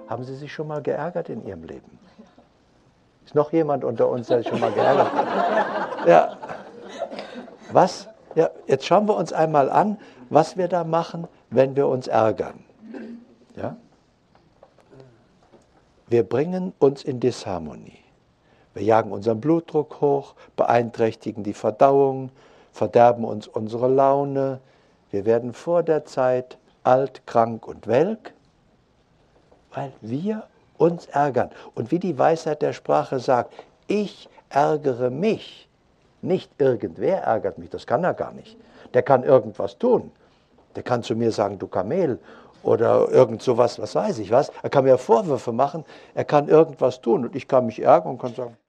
Haben Sie sich schon mal geärgert in Ihrem Leben? Ist noch jemand unter uns, der sich schon mal geärgert hat? Ja. Was? Ja, jetzt schauen wir uns einmal an, was wir da machen, wenn wir uns ärgern. Ja? Wir bringen uns in Disharmonie. Wir jagen unseren Blutdruck hoch, beeinträchtigen die Verdauung, verderben uns unsere Laune. Wir werden vor der Zeit alt, krank und welk, weil wir uns ärgern. Und wie die Weisheit der Sprache sagt, ich ärgere mich. Nicht irgendwer ärgert mich, das kann er gar nicht. Der kann irgendwas tun. Der kann zu mir sagen, du Kamel, oder irgend sowas, was weiß ich was. Er kann mir Vorwürfe machen, er kann irgendwas tun und ich kann mich ärgern und kann sagen,